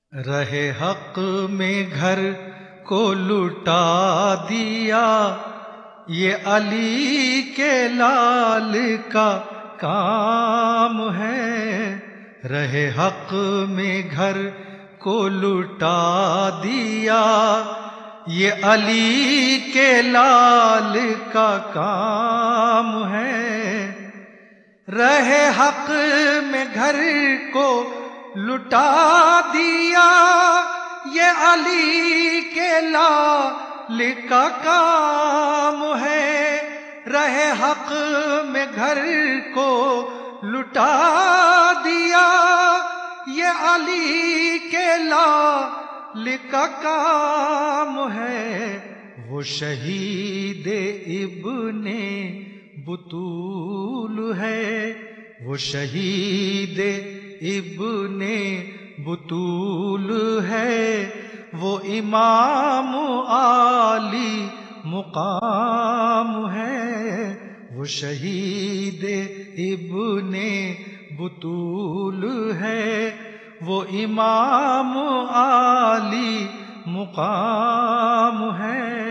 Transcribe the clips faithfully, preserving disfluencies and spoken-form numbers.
رہے حق میں گھر کو لٹا دیا، یہ علی کے لال کا کام ہے۔ رہے حق میں گھر کو لٹا دیا، یہ علی کے لال کا کام ہے۔ رہے حق میں گھر کو لٹا دیا، یہ علی کے لال کا کام ہے۔ رہے حق میں گھر کو لٹا دیا، یہ علی کے لال کا کام ہے۔ وہ شہید ابن بطول ہے، وہ شہید ابن بطول ہے، وہ امام عالی مقام ہے۔ وہ شہید ابن بطول ہے، وہ امام عالی مقام ہے۔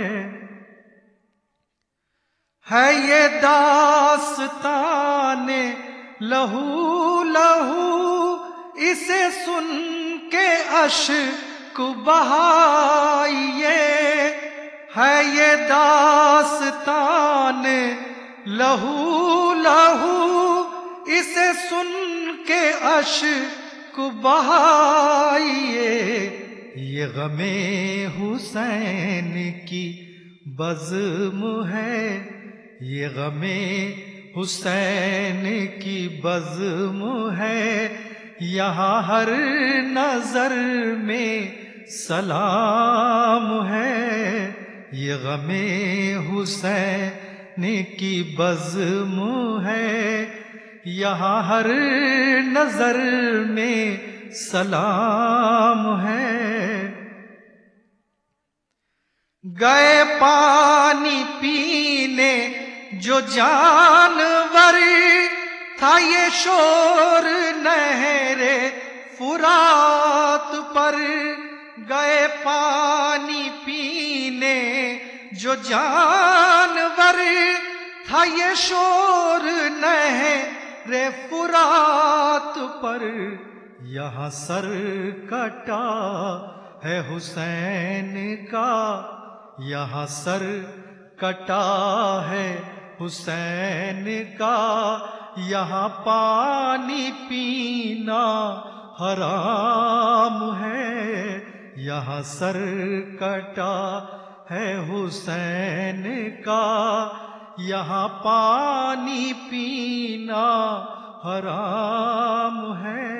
ہے یہ داستان لہو لہو، اسے سن کے اشک بہائیے۔ ہے یہ داستان لہو لہو، اسے سن کے اشک بہائیے۔ یہ غم حسین کی بزم ہے، یہ غم حسین کی بزم ہے۔ یہاں ہر نظر میں سلام ہے، یہ غم حسین کی بزم ہے۔ یہاں ہر نظر میں سلام ہے۔ گئے پانی پینے جو جانور، تھا یہ شور نہر فرات پر۔ گئے پانی پینے جو جانور، تھا یہ شور نہر فرات پر۔ یہاں سر کٹا ہے حسین کا، یہاں سر کٹا ہے حسین کا۔ یہاں پانی پینا حرام ہے، یہاں سر کٹا ہے حسین کا۔ یہاں پانی پینا حرام ہے۔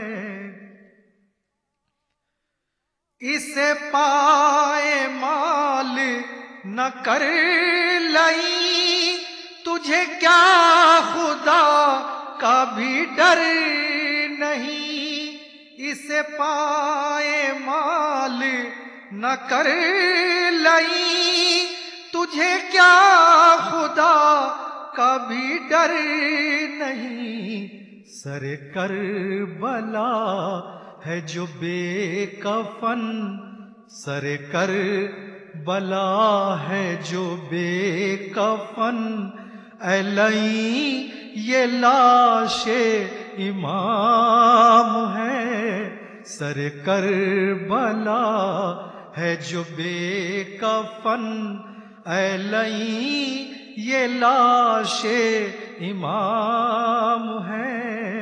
اسے پائے مال نہ کر لئیں، تجھے کیا خدا کا بھی ڈر نہیں۔ اسے پائے مال نہ کر لئیں، تجھے کیا خدا کا بھی ڈر نہیں۔ سر کربلا ہے جو بے کفن، سر کربلا ہے جو بے کفن۔ اے لئیں یہ لاش امام ہے، سر کربلا ہے جو بے کفن۔ اے لئیں یہ لاش امام ہے۔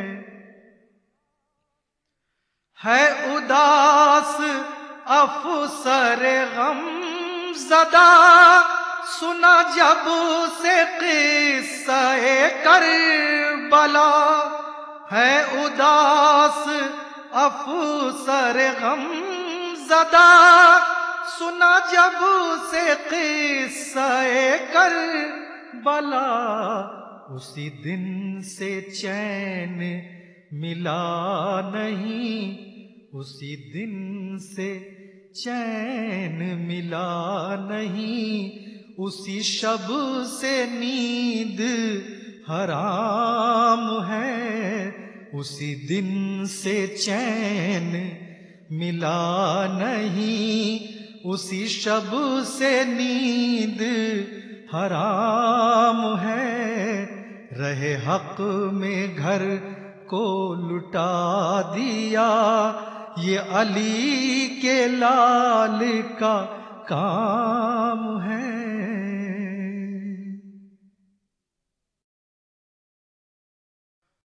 ہے اداس افسر غم زدہ، سنا جب سے قصہ کربلا۔ ہے اداس افسر غم زدہ، سنا جب سے قصہ کربلا۔ اسی دن سے چین ملا نہیں، اسی دن سے چین ملا نہیں۔ اسی شب سے نیند حرام ہے، اسی دن سے چین ملا نہیں، اسی شب سے نیند حرام ہے، رہے حق میں گھر کو لٹا دیا، یہ علی کے لال کا کام ہے۔